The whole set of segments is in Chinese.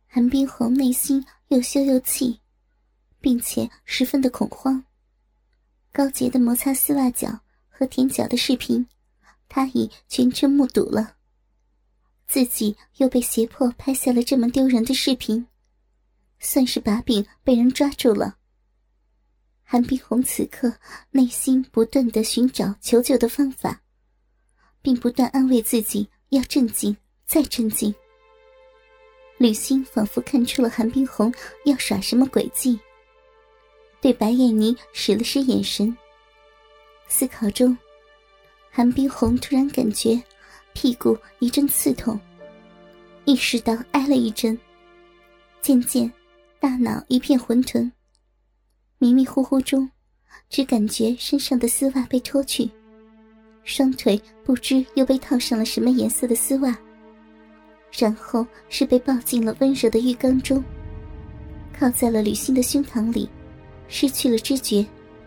韩冰红内心又羞又气，并且十分的恐慌。高洁的摩擦丝袜脚和舔脚的视频，他已全程目睹了。自己又被胁迫拍下了这么丢人的视频，算是把柄被人抓住了。韩冰红此刻内心不断地寻找求救的方法，并不断安慰自己要镇静，再镇静。吕欣仿佛看出了韩冰红要耍什么诡计，对白燕妮使了使眼神。思考中，韩冰红突然感觉屁股一阵刺痛，意识到挨了一针，渐渐大脑一片混沌，迷迷糊糊中只感觉身上的丝袜被脱去，双腿不知又被套上了什么颜色的丝袜，然后是被抱进了温热的浴缸中，靠在了吕欣的胸膛里，失去了知觉。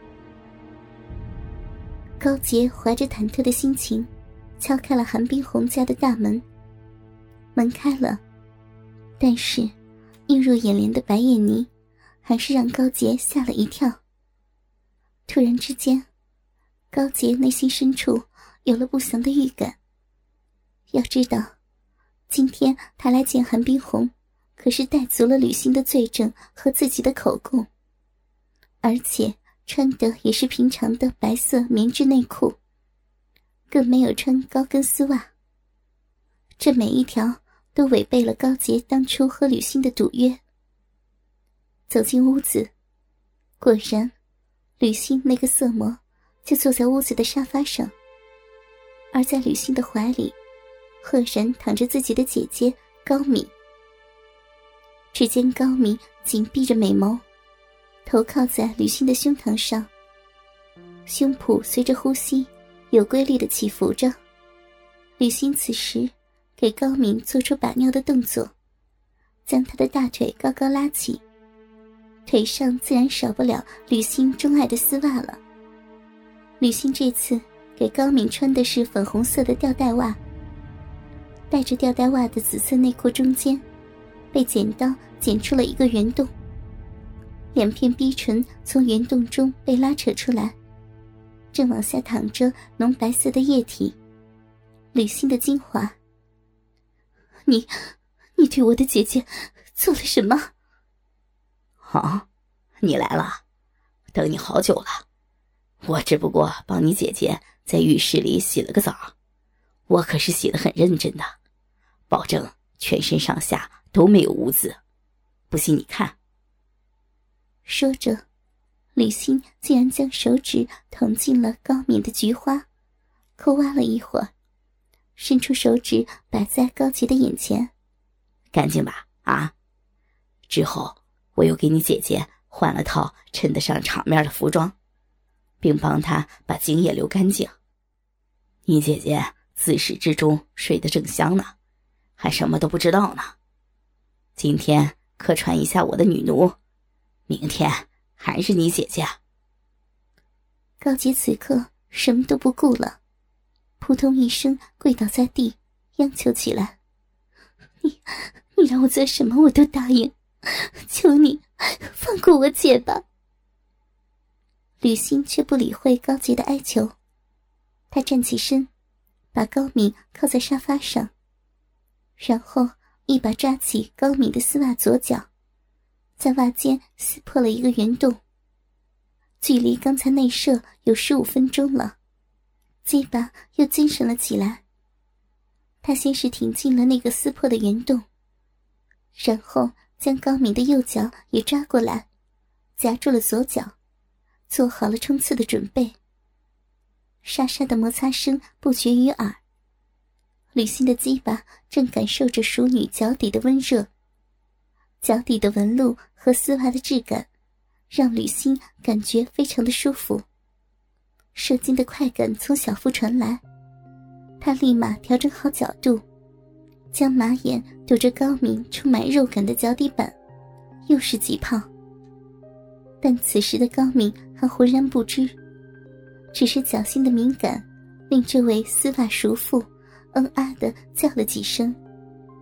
高洁怀着忐忑的心情敲开了韩冰红家的大门，门开了，但是映入眼帘的白燕妮还是让高洁吓了一跳。突然之间，高洁内心深处有了不祥的预感。要知道，今天他来见韩冰红，可是带足了吕欣的罪证和自己的口供，而且穿的也是平常的白色棉质内裤，更没有穿高跟丝袜。这每一条都违背了高洁当初和吕欣的赌约。走进屋子，果然吕欣那个色魔就坐在屋子的沙发上，而在吕欣的怀里赫然躺着自己的姐姐高敏。只见高敏紧闭着美眸，头靠在吕欣的胸膛上，胸脯随着呼吸有规律地起伏着。吕欣此时给高敏做出把尿的动作，将她的大腿高高拉起，腿上自然少不了吕欣钟爱的丝袜了。吕欣这次给高敏穿的是粉红色的吊带袜，带着吊带袜的紫色内裤中间被剪刀剪出了一个圆洞，两片逼唇从圆洞中被拉扯出来，正往下淌着浓白色的液体，吕欣的精华。你对我的姐姐做了什么？ 啊，你来了，等你好久了。我只不过帮你姐姐在浴室里洗了个澡，我可是洗得很认真的，保证全身上下都没有污渍，不信你看。 说着，吕欣竟然将手指捅进了高敏的菊花，抠挖了一会儿，伸出手指摆在高洁的眼前。 干净吧？啊？之后我又给你姐姐换了套衬得上场面的服装，并帮她把精液流干净。你姐姐自始至终睡得正香呢，还什么都不知道呢。今天客串一下我的女奴，明天还是你姐姐。 高洁此刻什么都不顾了，扑通一声跪倒在地，央求起来：你让我做什么我都答应，求你放过我姐吧。吕欣却不理会高洁的哀求，她站起身，把高敏靠在沙发上，然后一把抓起高敏的丝袜左脚，在袜尖撕破了一个圆洞。距离刚才内射有15分钟了，鸡巴又精神了起来。他先是挺进了那个撕破的圆洞，然后将高敏的右脚也抓过来，夹住了左脚，做好了冲刺的准备。沙沙的摩擦声不绝于耳，吕欣的鸡巴正感受着熟女脚底的温热，脚底的纹路和丝袜的质感让吕欣感觉非常的舒服。射精的快感从小腹传来，他立马调整好角度，将马眼堵着高敏充满肉感的脚底板，又是几炮。但此时的高敏还浑然不知，只是脚心的敏感令这位丝袜熟妇啊地叫了几声。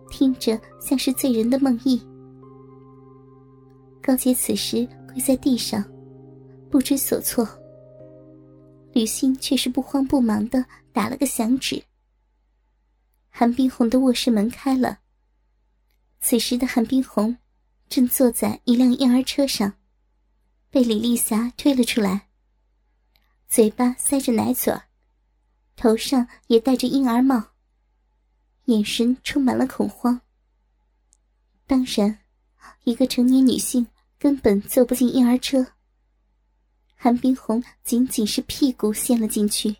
听着像是醉人的梦呓。高洁此时跪在地上，不知所措。吕欣却是不慌不忙地打了个响指。韩冰红的卧室门开了，此时的韩冰红正坐在一辆婴儿车上，被李丽霞推了出来，嘴巴塞着奶嘴，头上也戴着婴儿帽，眼神充满了恐慌。当然，一个成年女性根本坐不进婴儿车。韩冰红仅仅是屁股陷了进去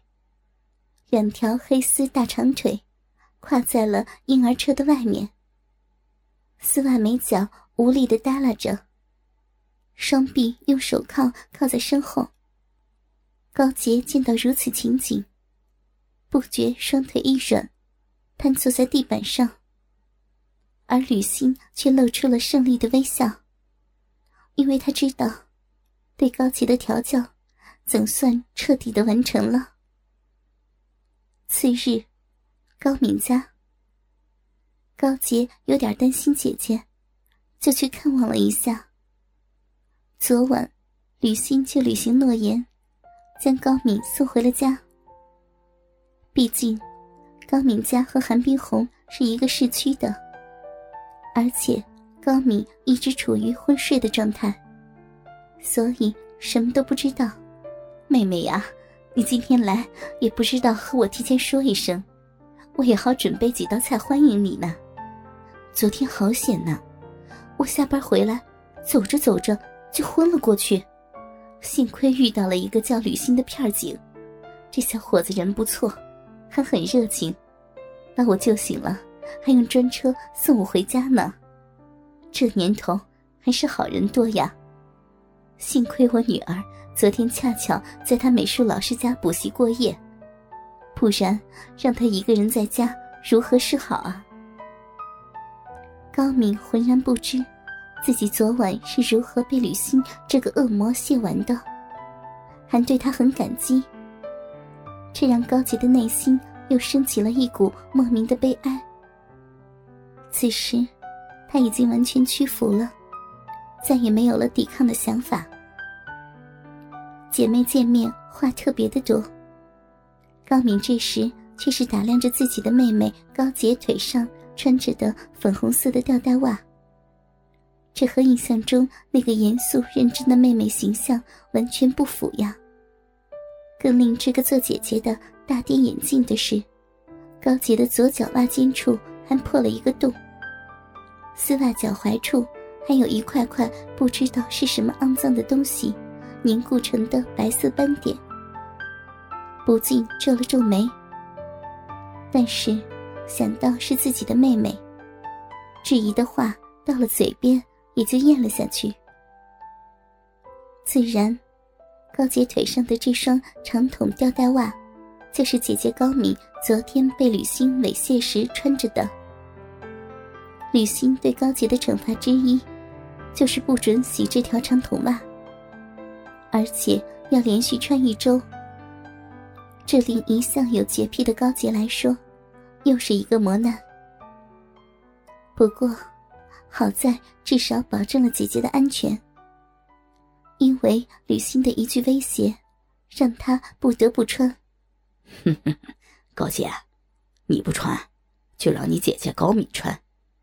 ，2条黑丝大长腿跨在了婴儿车的外面，丝袜美脚无力地耷拉着，双臂用手铐铐在身后。高洁见到如此情景，不觉双腿一软，瘫坐在地板上，而吕欣却露出了胜利的微笑，因为他知道对高洁的调教总算彻底地完成了。次日，高敏家，高洁有点担心姐姐，就去看望了一下。昨晚吕欣就履行诺言，将高敏送回了家。毕竟高敏家和韩冰红是一个市区的，而且高敏一直处于昏睡的状态，所以什么都不知道。妹妹呀，你今天来也不知道和我提前说一声，我也好准备几道菜欢迎你呢。昨天好险呐，我下班回来走着走着就昏了过去，幸亏遇到了一个叫吕欣的片警，这小伙子人不错，还很热情，把我救醒了，还用专车送我回家呢。这年头还是好人多呀。幸亏我女儿昨天恰巧在她美术老师家补习过夜，不然让她一个人在家如何是好啊。高敏浑然不知自己昨晚是如何被吕欣这个恶魔亵玩的，还对她很感激，这让高洁的内心又升起了一股莫名的悲哀。此时她已经完全屈服了，再也没有了抵抗的想法。姐妹见面话特别的多，高敏这时却是打量着自己的妹妹高洁腿上穿着的粉红色的吊带袜，这和印象中那个严肃认真的妹妹形象完全不符呀。更令这个做姐姐的大跌眼镜的是，高洁的左脚袜尖处还破了一个洞，丝袜脚踝处还有一块块不知道是什么肮脏的东西凝固成的白色斑点，不禁皱了皱眉。但是想到是自己的妹妹，质疑的话到了嘴边也就咽了下去。自然，高洁腿上的这双长筒吊带袜就是姐姐高敏昨天被吕欣猥亵时穿着的。吕欣对高洁的惩罚之一就是不准洗这条长筒袜，而且要连续穿1周。这令一向有洁癖的高洁来说又是一个磨难。不过好在至少保证了姐姐的安全，因为吕欣的一句威胁让她不得不穿。 高洁，你不穿就让你姐姐高敏穿。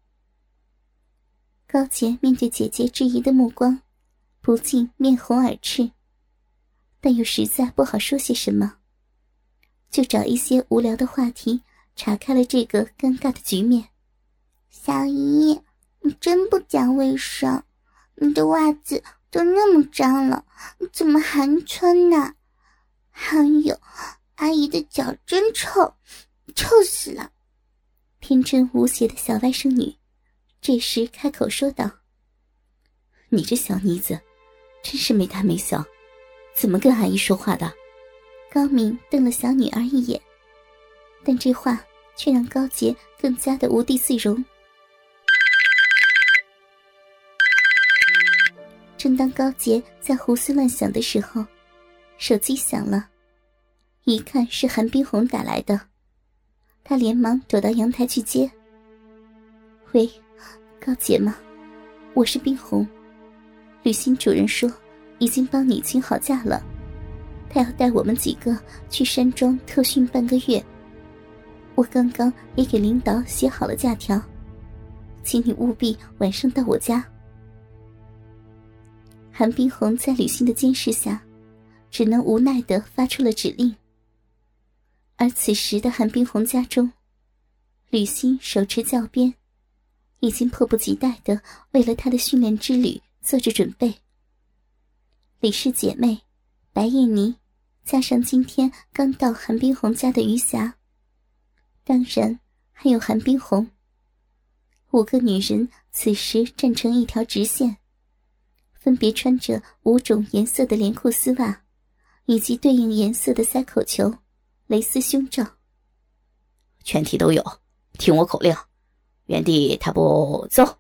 高洁面对姐姐质疑的目光，不禁面红耳赤，但又实在不好说些什么，就找一些无聊的话题岔开了这个尴尬的局面。 小姨，你真不讲卫生，你的袜子都那么脏了，你怎么还穿呢？还有，阿姨的脚真臭，臭死了。 天真无邪的小外甥女这时开口说道：你这小妮子真是没大没小，怎么跟阿姨说话的？高敏瞪了小女儿一眼，但这话却让高洁更加的无地自容。正当高洁在胡思乱想的时候，手机响了，一看是韩冰红打来的，她连忙躲到阳台去接。 喂，高姐吗？我是冰红。旅行主人说已经帮你请好假了，他要带我们几个去山庄特训半个月。我刚刚也给领导写好了假条，请你务必晚上到我家。韩冰红在吕欣的监视下，只能无奈地发出了指令。而此时的韩冰红家中，吕欣手持教鞭，已经迫不及待地为了她的训练之旅做着准备。李氏姐妹、白燕妮，加上今天刚到韩冰红家的余霞，当然还有韩冰红，5个女人此时站成一条直线，分别穿着5种颜色的连裤丝袜，以及对应颜色的塞口球、蕾丝胸罩。 全体都有，听我口令，原地踏步走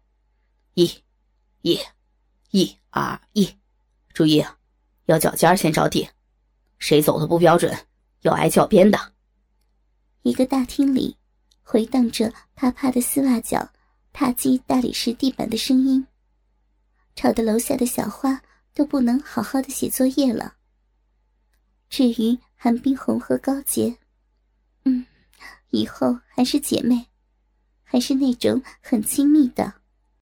，1、1、1、2、1，注意，要脚尖先着地，谁走的不标准，要挨教鞭的。 一个大厅里回荡着啪啪的丝袜脚踏击大理石地板的声音，吵得楼下的小花都不能好好的写作业了。至于韩冰红和高洁，以后还是姐妹，还是那种很亲密的。